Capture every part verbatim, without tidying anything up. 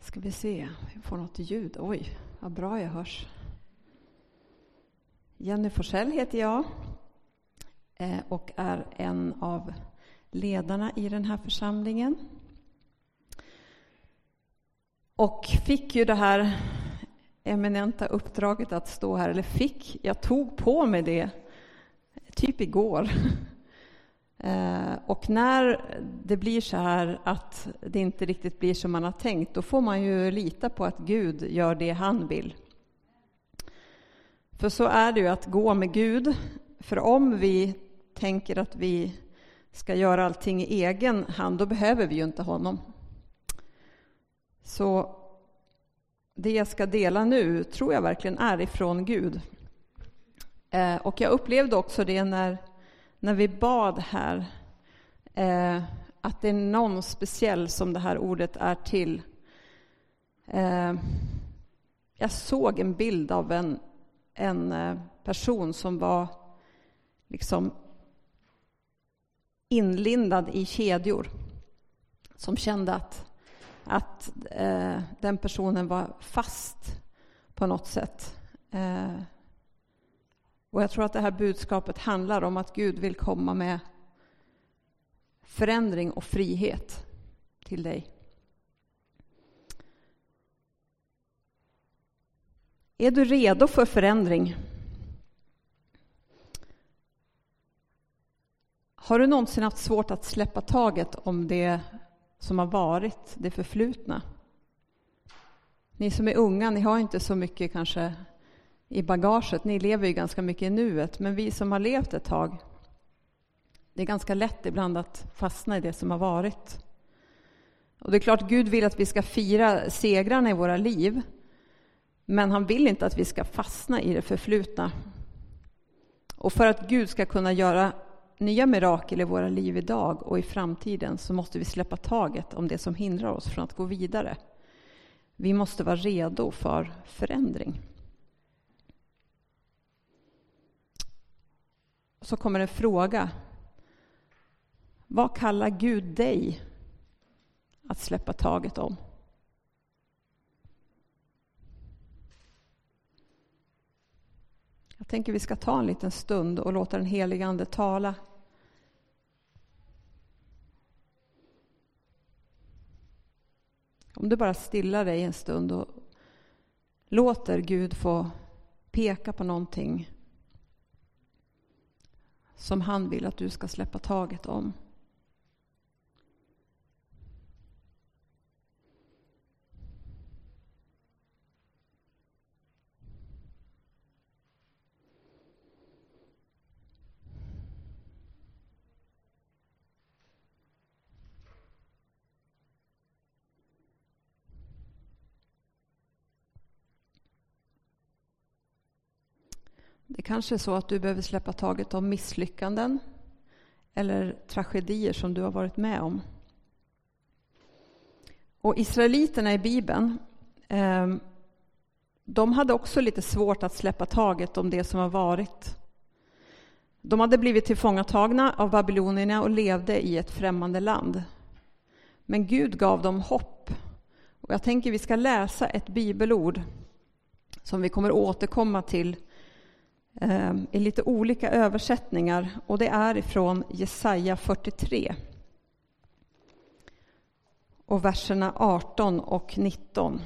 Ska vi se, vi får något ljud. Oj, vad bra jag hörs. Jenny Forsell heter jag och är en av ledarna i den här församlingen. Och fick ju det här eminenta uppdraget att stå här, eller fick, jag tog på mig det typ igår. Och när det blir så här att det inte riktigt blir som man har tänkt, då får man ju lita på att Gud gör det han vill. För så är det ju att gå med Gud. För om vi tänker att vi ska göra allting i egen hand, då behöver vi ju inte honom. Så det jag ska dela nu tror jag verkligen är ifrån Gud. Och jag upplevde också det när När vi bad här, eh, att det är någon speciell som det här ordet är till. Eh, jag såg en bild av en, en eh, person som var liksom inlindad i kedjor. Som kände att, att eh, den personen var fast på något sätt. Eh, Och jag tror att det här budskapet handlar om att Gud vill komma med förändring och frihet till dig. Är du redo för förändring? Har du någonsin haft svårt att släppa taget om det som har varit, det förflutna? Ni som är unga, ni har inte så mycket kanske i bagaget. Ni lever ju ganska mycket i nuet. Men vi som har levt ett tag, det är ganska lätt ibland att fastna i det som har varit. Och det är klart Gud vill att vi ska fira segrarna i våra liv. Men han vill inte att vi ska fastna i det förflutna. Och för att Gud ska kunna göra nya mirakel i våra liv idag och i framtiden, så måste vi släppa taget om det som hindrar oss från att gå vidare. Vi måste vara redo för förändring. Så kommer en fråga. Vad kallar Gud dig att släppa taget om? Jag tänker vi ska ta en liten stund och låta den helige Ande tala. Om du bara stillar dig en stund och låter Gud få peka på någonting som han vill att du ska släppa taget om. Det kanske är så att du behöver släppa taget om misslyckanden eller tragedier som du har varit med om. Och israeliterna i Bibeln, eh, de hade också lite svårt att släppa taget om det som har varit. De hade blivit tillfångatagna av babylonierna och levde i ett främmande land. Men Gud gav dem hopp. Och jag tänker vi ska läsa ett bibelord som vi kommer återkomma till i lite olika översättningar, och det är ifrån Jesaja fyrtiotre och verserna arton och nitton.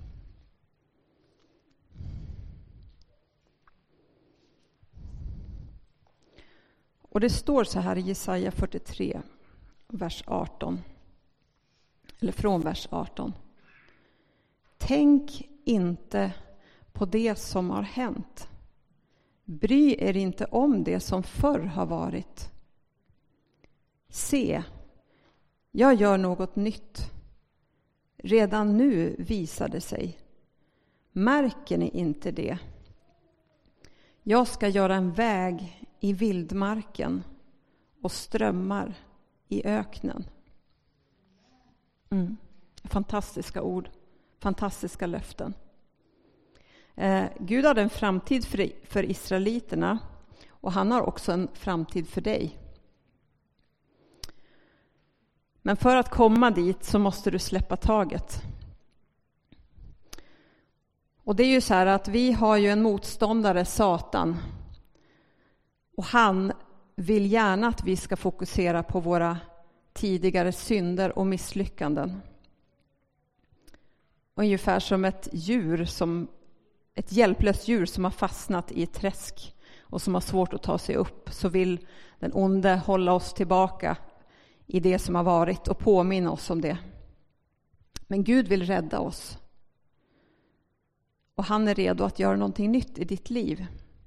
Och det står så här i Jesaja fyrtiotre, vers arton, eller från vers arton. Tänk inte på det som har hänt. Bry er inte om det som förr har varit. Se, jag gör något nytt. Redan nu visar det sig. Märker ni inte det? Jag ska göra en väg i vildmarken och strömmar i öknen. Mm. Fantastiska ord, fantastiska löften. Eh, Gud hade en framtid för, för israeliterna, och han har också en framtid för dig. Men för att komma dit så måste du släppa taget. Och det är ju så här att vi har ju en motståndare, Satan. Och han vill gärna att vi ska fokusera på våra tidigare synder och misslyckanden. Ungefär som ett djur, som ett hjälplöst djur som har fastnat i ett träsk och som har svårt att ta sig upp, så vill den onde hålla oss tillbaka i det som har varit och påminna oss om det. Men Gud vill rädda oss. Och han är redo att göra någonting nytt i ditt liv.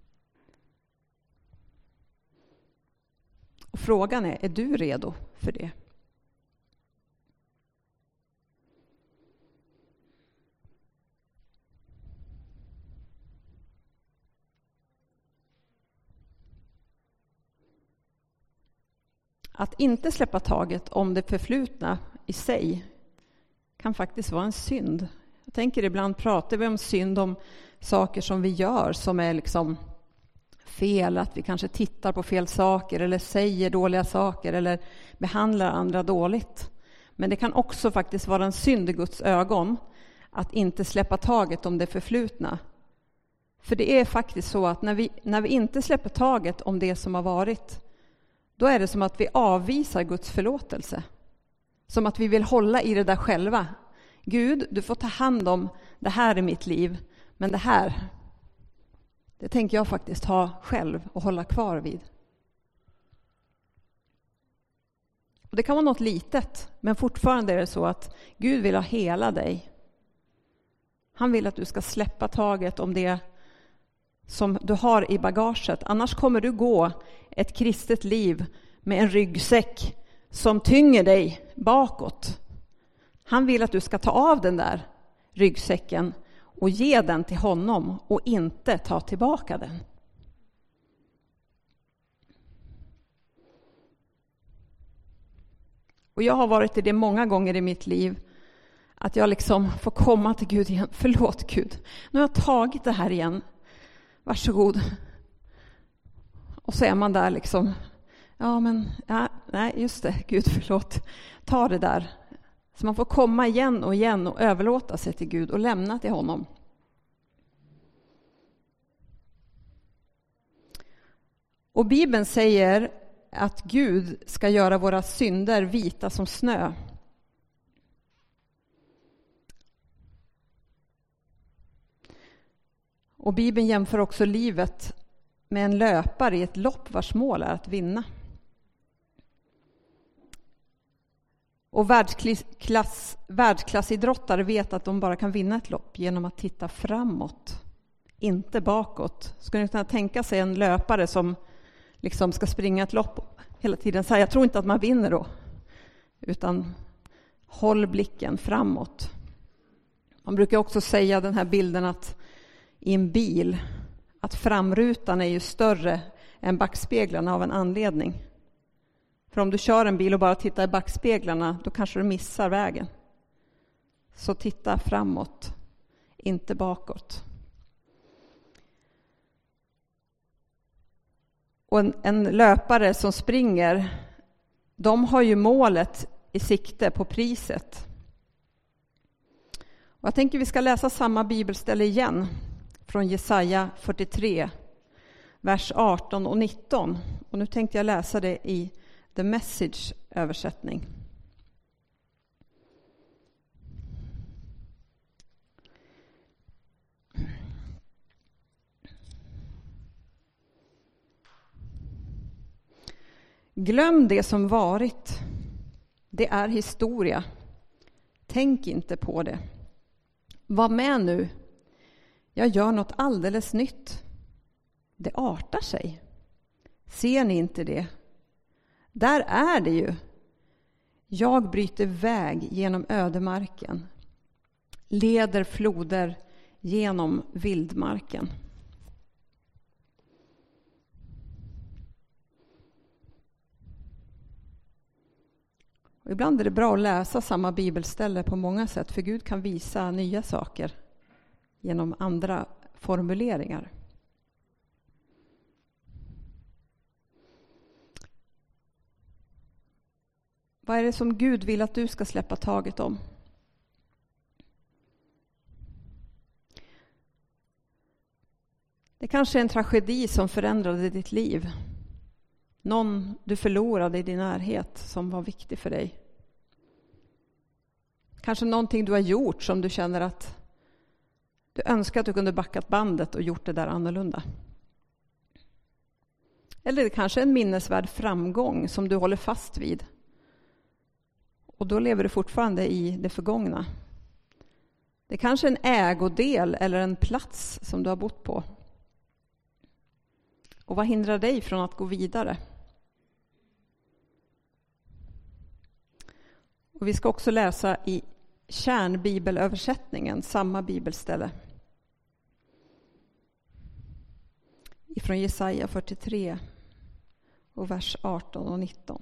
Och frågan är, är du redo för det? Att inte släppa taget om det förflutna i sig kan faktiskt vara en synd. Jag tänker ibland pratar vi om synd, om saker som vi gör som är liksom fel. Att vi kanske tittar på fel saker eller säger dåliga saker eller behandlar andra dåligt. Men det kan också faktiskt vara en synd i Guds ögon att inte släppa taget om det förflutna. För det är faktiskt så att när vi, när vi inte släpper taget om det som har varit, då är det som att vi avvisar Guds förlåtelse. Som att vi vill hålla i det där själva. Gud, du får ta hand om det här i mitt liv. Men det här, det tänker jag faktiskt ha själv och hålla kvar vid. Och det kan vara något litet, men fortfarande är det så att Gud vill ha hela dig. Han vill att du ska släppa taget om det som du har i bagaget. Annars kommer du gå ett kristet liv med en ryggsäck som tynger dig bakåt. Han vill att du ska ta av den där ryggsäcken och ge den till honom och inte ta tillbaka den. Och jag har varit i det många gånger i mitt liv, att jag liksom får komma till Gud igen. Förlåt Gud, nu har jag tagit det här igen. Varsågod. Och så är man där liksom, ja men, ja, nej just det, Gud förlåt. Ta det där. Så man får komma igen och igen och överlåta sig till Gud och lämna till honom. Och Bibeln säger att Gud ska göra våra synder vita som snö. Och Bibeln jämför också livet med en löpare i ett lopp vars mål är att vinna. Och världsklass, världsklassidrottare vet att de bara kan vinna ett lopp genom att titta framåt, inte bakåt. Skulle ni kunna tänka sig en löpare som liksom ska springa ett lopp hela tiden? Så här, jag tror inte att man vinner då, utan håll blicken framåt. Man brukar också säga den här bilden att i en bil, att framrutan är ju större än backspeglarna av en anledning. För om du kör en bil och bara tittar i backspeglarna, då kanske du missar vägen. Så titta framåt, inte bakåt. Och en, en löpare som springer, de har ju målet i sikte på priset. Och jag tänker vi ska läsa samma bibelställe igen från Jesaja fyrtiotre, vers arton och nitton. Och nu tänkte jag läsa det i The Message-översättning. Glöm det som varit. Det är historia. Tänk inte på det. Var med nu. Jag gör något alldeles nytt. Det artar sig. Ser ni inte det? Där är det ju. Jag bryter väg genom ödemarken. Leder floder genom vildmarken. Och ibland är det bra att läsa samma bibelställe på många sätt, för Gud kan visa nya saker genom andra formuleringar. Vad är det som Gud vill att du ska släppa taget om? Det kanske är en tragedi som förändrade ditt liv. Någon du förlorade i din närhet som var viktig för dig. Kanske någonting du har gjort som du känner att du önskar att du kunde backat bandet och gjort det där annorlunda. Eller det kanske är en minnesvärd framgång som du håller fast vid. Och då lever du fortfarande i det förgångna. Det kanske är en ägodel eller en plats som du har bott på. Och vad hindrar dig från att gå vidare? Och vi ska också läsa i kärnbibelöversättningen, samma bibelställe. Ifrån Jesaja fyrtiotre och vers arton och nitton.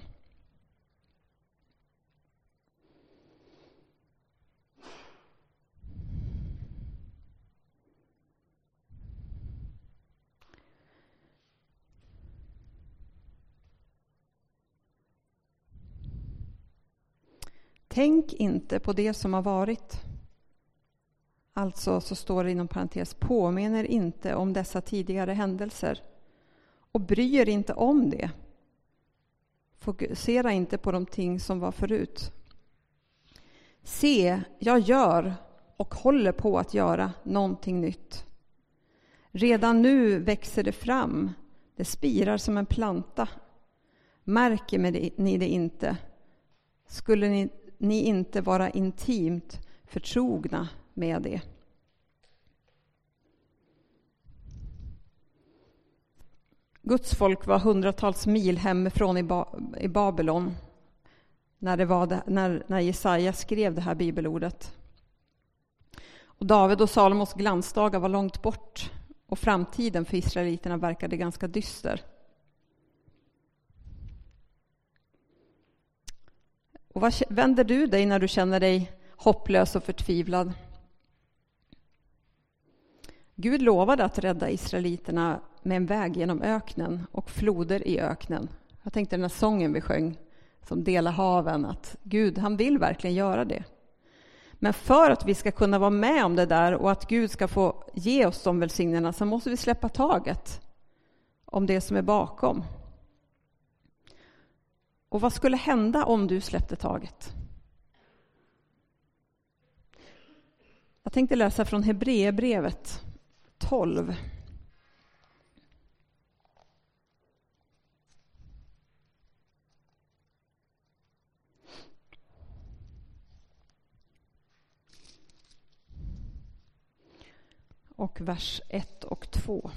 Tänk inte på det som har varit. Alltså så står det inom parentes, påminner inte om dessa tidigare händelser. Och bryr inte om det. Fokusera inte på de ting som var förut. Se, jag gör och håller på att göra någonting nytt. Redan nu växer det fram. Det spirar som en planta. Märker ni det inte? Skulle ni ni inte vara intimt förtrogna med det. Guds folk var hundratals mil hemifrån i, ba- i Babylon när, det var det, när, när Jesaja skrev det här bibelordet. Och David och Salomos glansdagar var långt bort och framtiden för israeliterna verkade ganska dyster. Och vad vänder du dig när du känner dig hopplös och förtvivlad? Gud lovade att rädda israeliterna med en väg genom öknen och floder i öknen. Jag tänkte den här sången vi sjöng som delar haven, att Gud, han vill verkligen göra det. Men för att vi ska kunna vara med om det där och att Gud ska få ge oss de välsignelserna så måste vi släppa taget om det som är bakom. Och vad skulle hända om du släppte taget? Jag tänkte läsa från Hebreerbrevet tolv. Och vers ett och två.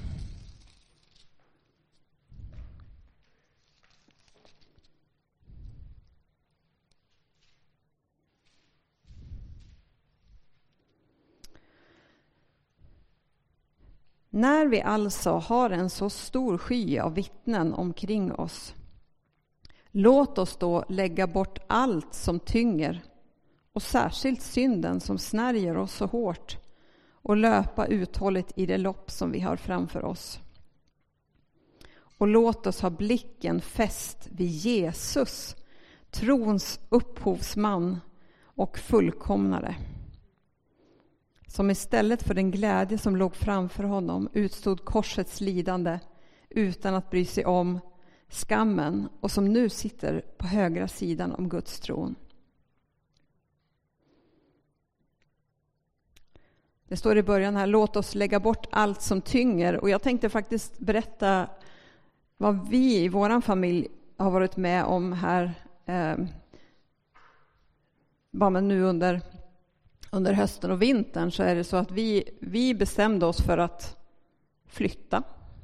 När vi alltså har en så stor sky av vittnen omkring oss, låt oss då lägga bort allt som tynger och särskilt synden som snärjer oss så hårt och löpa uthålligt i det lopp som vi har framför oss. Och låt oss ha blicken fäst vid Jesus, trons upphovsman och fullkomnare, som istället för den glädje som låg framför honom utstod korsets lidande utan att bry sig om skammen och som nu sitter på högra sidan om Guds tron. Det står i början här, låt oss lägga bort allt som tynger. Och jag tänkte faktiskt berätta vad vi i våran familj har varit med om här eh, bara nu under Under hösten och vintern så är det så att vi, vi bestämde oss för att flytta.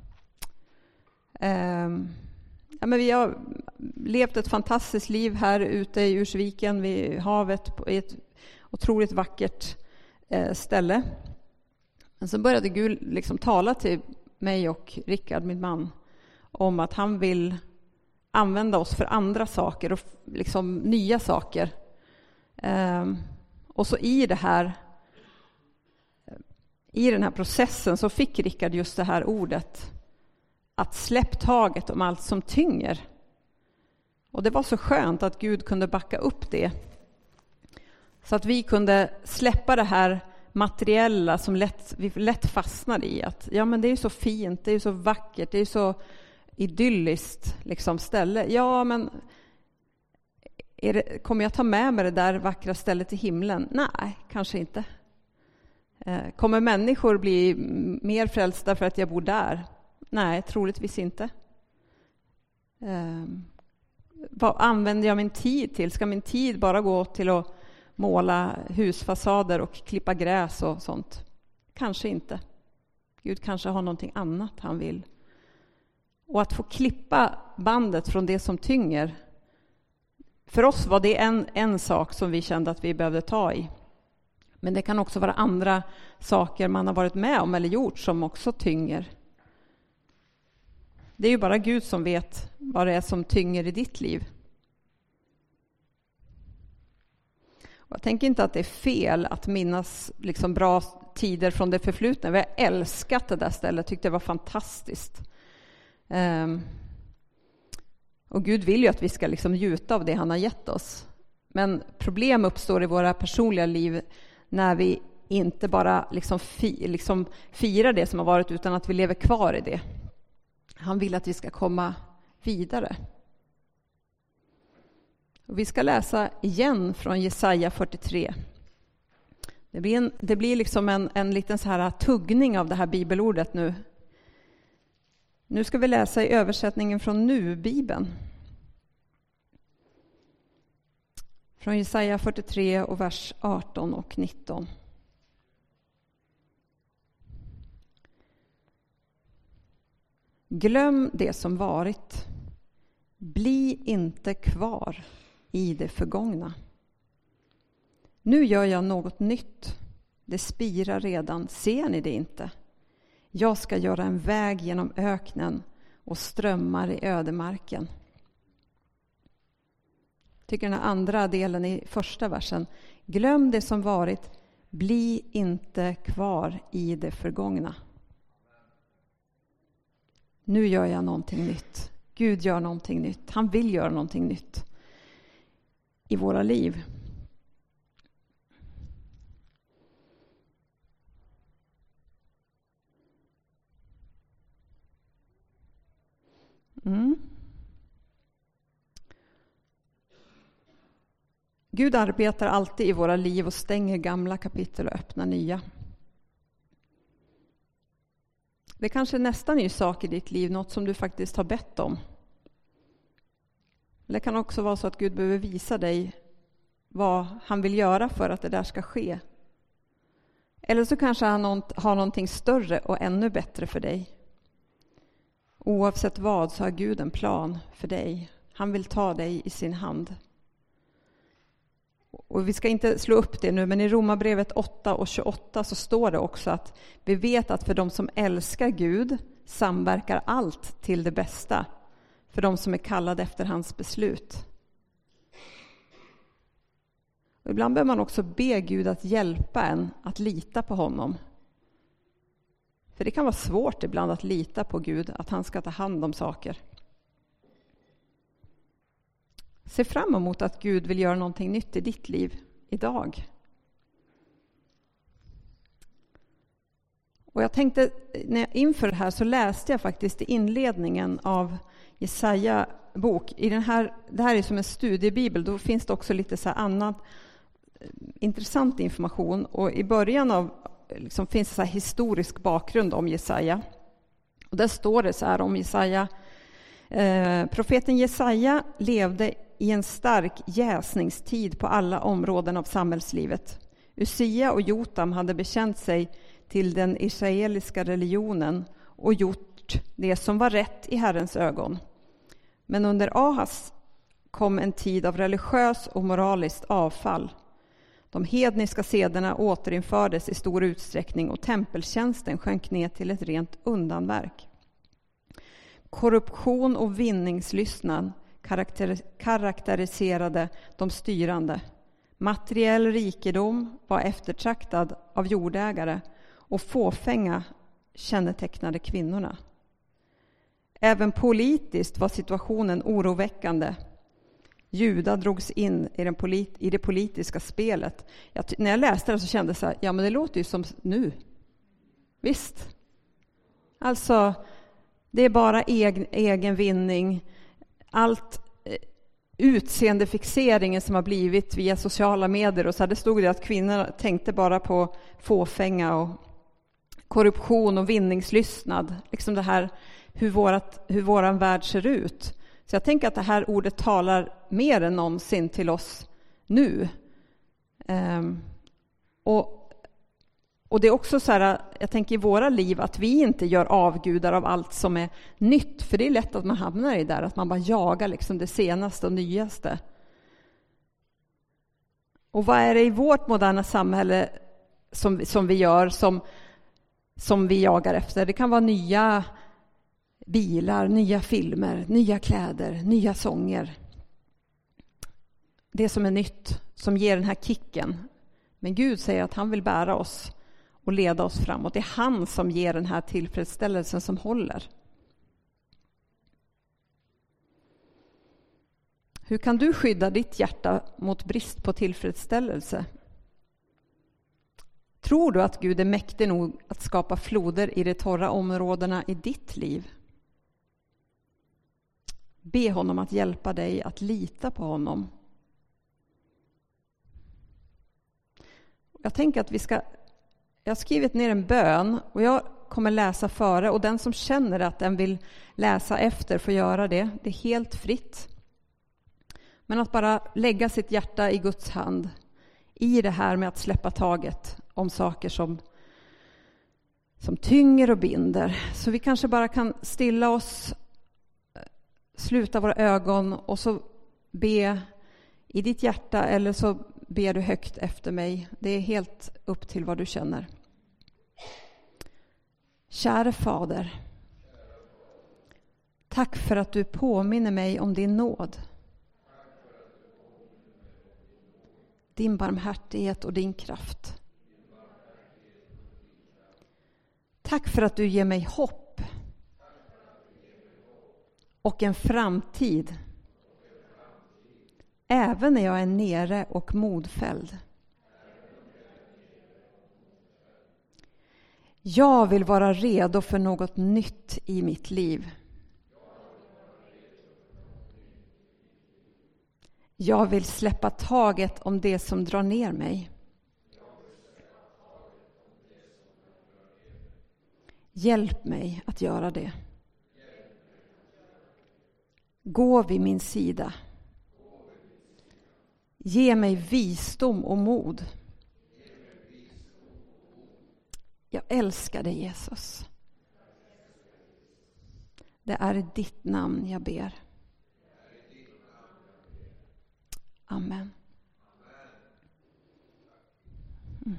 Eh, ja, men vi har levt ett fantastiskt liv här ute i Ursviken vid havet på ett otroligt vackert eh, ställe. Men så började Gud liksom tala till mig och Rickard, min man, om att han vill använda oss för andra saker och liksom nya saker. Eh, Och så i det här i den här processen så fick Rickard just det här ordet att släpp taget om allt som tynger. Och det var så skönt att Gud kunde backa upp det. Så att vi kunde släppa det här materiella som lätt, vi lätt fastnar i. Att ja, men det är ju så fint, det är ju så vackert, det är ju så idylliskt liksom, ställe. Ja, men är det, kommer jag ta med mig det där vackra stället till himlen? Nej, kanske inte. Eh, kommer människor bli mer frälsta för att jag bor där? Nej, troligtvis inte. Eh, vad använder jag min tid till? Ska min tid bara gå till att måla husfasader och klippa gräs och sånt? Kanske inte. Gud kanske har någonting annat han vill. Och att få klippa bandet från det som tynger. För oss var det en, en sak som vi kände att vi behövde ta i. Men det kan också vara andra saker man har varit med om eller gjort som också tynger. Det är ju bara Gud som vet vad det är som tynger i ditt liv. Och jag tänker inte att det är fel att minnas liksom bra tider från det förflutna. Vi har älskat det där stället, tyckte det var fantastiskt. Um, och Gud vill ju att vi ska liksom njuta av det han har gett oss. Men problem uppstår i våra personliga liv när vi inte bara liksom, fi, liksom firar det som har varit, utan att vi lever kvar i det. Han vill att vi ska komma vidare. Och vi ska läsa igen från Jesaja fyrtiotre. Det blir, en, det blir liksom en, en liten så här tuggning av det här bibelordet nu. Nu ska vi läsa i översättningen från Nu-bibeln. Från Jesaja fyrtiotre och vers arton och nitton. Glöm det som varit. Bli inte kvar i det förgångna. Nu gör jag något nytt. Det spirar redan. Ser ni det inte? Jag ska göra en väg genom öknen och strömmar i ödemarken. Jag tycker den andra delen i första versen. Glöm det som varit. Bli inte kvar i det förgångna. Nu gör jag någonting nytt. Gud gör någonting nytt. Han vill göra någonting nytt i våra liv. Mm. Gud arbetar alltid i våra liv och stänger gamla kapitel och öppnar nya. Det kanske är nästa ny sak i ditt liv, något som du faktiskt har bett om. Det kan också vara så att Gud behöver visa dig vad han vill göra för att det där ska ske. Eller så kanske han har någonting större och ännu bättre för dig. Oavsett vad så har Gud en plan för dig. Han vill ta dig i sin hand. Och vi ska inte slå upp det nu, men i Romarbrevet åtta och tjugoåtta så står det också att vi vet att för de som älskar Gud samverkar allt till det bästa. För de som är kallade efter hans beslut. Och ibland behöver man också be Gud att hjälpa en att lita på honom. För det kan vara svårt ibland att lita på Gud, att han ska ta hand om saker. Se fram emot att Gud vill göra någonting nytt i ditt liv idag. Och jag tänkte, när jag inför det här så läste jag faktiskt i inledningen av Jesaja bok. I den här, det här är som en studiebibel, då finns det också lite så här annan intressant information. Och i början av liksom finns det så här historisk bakgrund om Jesaja. Och där står det så här om Jesaja. Eh, profeten Jesaja levde i en stark jäsningstid på alla områden av samhällslivet. Usia och Jotam hade bekänt sig till den israeliska religionen och gjort det som var rätt i Herrens ögon. Men under Ahas kom en tid av religiös och moraliskt avfall. De hedniska sederna återinfördes i stor utsträckning och tempeltjänsten sjönk ner till ett rent undanverk. Korruption och vinningslystnad karaktäriserade de styrande. Materiell rikedom var eftertraktad av jordägare och fåfänga kännetecknade kvinnorna. Även politiskt var situationen oroväckande. Juda drogs in i, den polit- i det politiska spelet. Jag, när jag läste det så kände jag så här, ja men det låter ju som nu. Visst. Alltså, det är bara egen, egen vinning. Allt eh, utseendefixeringen som har blivit via sociala medier. Och så här, det stod det att kvinnor tänkte bara på fåfänga och korruption och vinningslystnad. Liksom det här hur, vårat, hur våran värld ser ut. Så jag tänker att det här ordet talar mer än någonsin till oss nu. Um, och, och det är också så här, jag tänker i våra liv att vi inte gör avgudar av allt som är nytt. För det är lätt att man hamnar i där, att man bara jagar liksom det senaste och nyaste. Och vad är det i vårt moderna samhälle som, som vi gör som, som vi jagar efter? Det kan vara nya bilar, nya filmer, nya kläder, nya sånger. Det som är nytt, som ger den här kicken. Men Gud säger att han vill bära oss och leda oss framåt. Det är han som ger den här tillfredsställelsen som håller. Hur kan du skydda ditt hjärta mot brist på tillfredsställelse? Tror du att Gud är mäktig nog att skapa floder i de torra områdena i ditt liv? Be honom att hjälpa dig att lita på honom. Jag tänker att vi ska... Jag har skrivit ner en bön och jag kommer läsa före. Och den som känner att den vill läsa efter får göra det. Det är helt fritt. Men att bara lägga sitt hjärta i Guds hand. I det här med att släppa taget om saker som, som tynger och binder. Så vi kanske bara kan stilla oss, sluta våra ögon och så be i ditt hjärta eller så ber du högt efter mig. Det är helt upp till vad du känner. Kära Fader, tack för att du påminner mig om din nåd. Din barmhärtighet och din kraft. Tack för att du ger mig hopp och en framtid. Även när jag är nere och modfälld. Jag vill vara redo för något nytt i mitt liv. Jag vill släppa taget om det som drar ner mig. Hjälp mig att göra det. Gå vid min sida. Ge mig visdom och mod. Jag älskar dig, Jesus. Det är i ditt namn jag ber. Amen. Mm.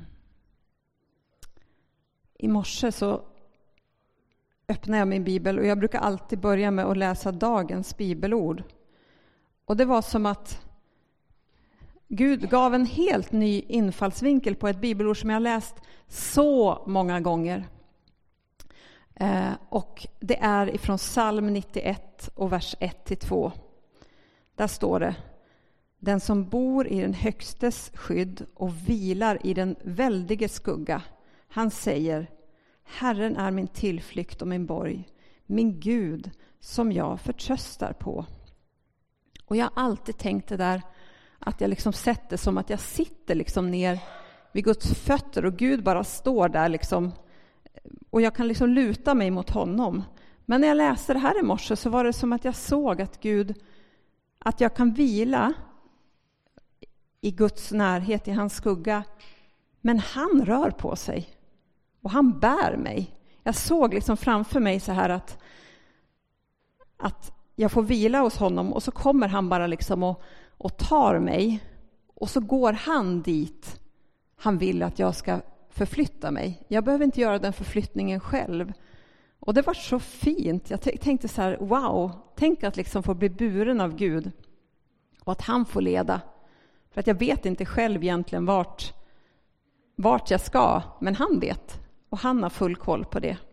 I morse så öppnade jag min bibel och jag brukar alltid börja med att läsa dagens bibelord. Och det var som att Gud gav en helt ny infallsvinkel på ett bibelord som jag läst så många gånger. Eh, och det är ifrån psalm nittioett och vers ett till två. Där står det: den som bor i den högstes skydd och vilar i den väldige skugga, han säger: Herren är min tillflykt och min borg, min Gud som jag förtröstar på. Och jag har alltid tänkt det där, att jag liksom sett det som att jag sitter liksom ner vid Guds fötter och Gud bara står där liksom, och jag kan liksom luta mig mot honom. Men när jag läste det här i morse så var det som att jag såg att Gud, att jag kan vila i Guds närhet, i hans skugga, men han rör på sig och han bär mig. Jag såg liksom framför mig så här att att jag får vila hos honom och så kommer han bara liksom och, och tar mig och så går han dit han vill att jag ska förflytta mig. Jag behöver inte göra den förflyttningen själv. Och det var så fint. Jag t- tänkte så här, wow, tänk att liksom få bli buren av Gud och att han får leda. För att jag vet inte själv egentligen vart, vart jag ska, men han vet. Och han har full koll på det.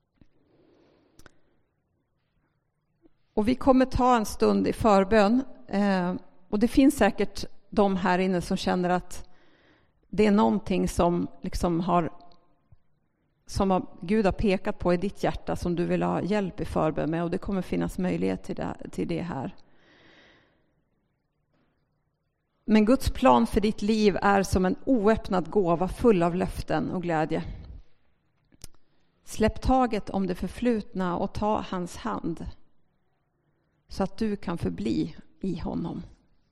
Och vi kommer ta en stund i förbön. Eh, och det finns säkert de här inne som känner att det är någonting som liksom har som har, Gud har pekat på i ditt hjärta som du vill ha hjälp i förbön med, och det kommer finnas möjlighet till det, till det här. Men Guds plan för ditt liv är som en oöppnad gåva full av löften och glädje. Släpp taget om det förflutna och ta hans hand så att du kan förbli i honom.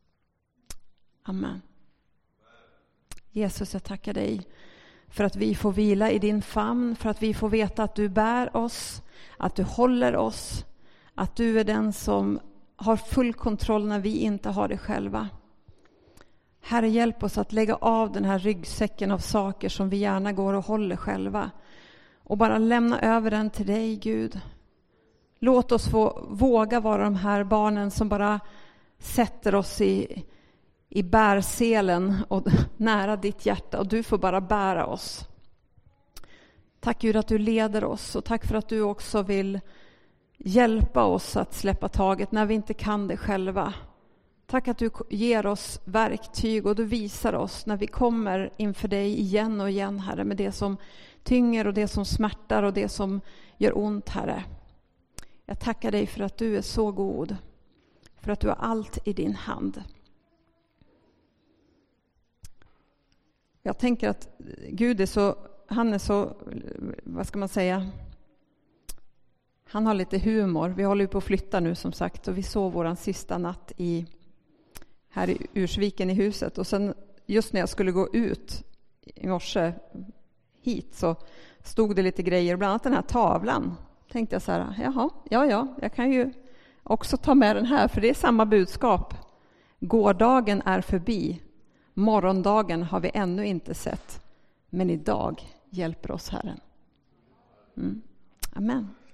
Amen. Jesus, jag tackar dig för att vi får vila i din famn, för att vi får veta att du bär oss, att du håller oss, att du är den som har full kontroll när vi inte har det själva. Herre, hjälp oss att lägga av den här ryggsäcken av saker som vi gärna går och håller själva och bara lämna över den till dig, Gud. Låt oss få våga vara de här barnen som bara sätter oss i, i bärselen och nära ditt hjärta, och du får bara bära oss. Tack Gud att du leder oss, och tack för att du också vill hjälpa oss att släppa taget när vi inte kan det själva. Tack att du ger oss verktyg och du visar oss när vi kommer inför dig igen och igen, Herre, med det som tynger och det som smärtar och det som gör ont, Herre. Jag tackar dig för att du är så god, för att du har allt i din hand. Jag tänker att Gud är så, han är så, vad ska man säga, han har lite humor. Vi håller ju på att flytta nu som sagt, och vi sov våran sista natt i här i Ursviken i huset, och sen just när jag skulle gå ut i morse hit så stod det lite grejer, bland annat den här tavlan. Tänkte jag så här, jaha, ja ja, jag kan ju också ta med den här, för det är samma budskap. Gårdagen är förbi, morgondagen har vi ännu inte sett, men idag hjälper oss Herren. Mm. Amen.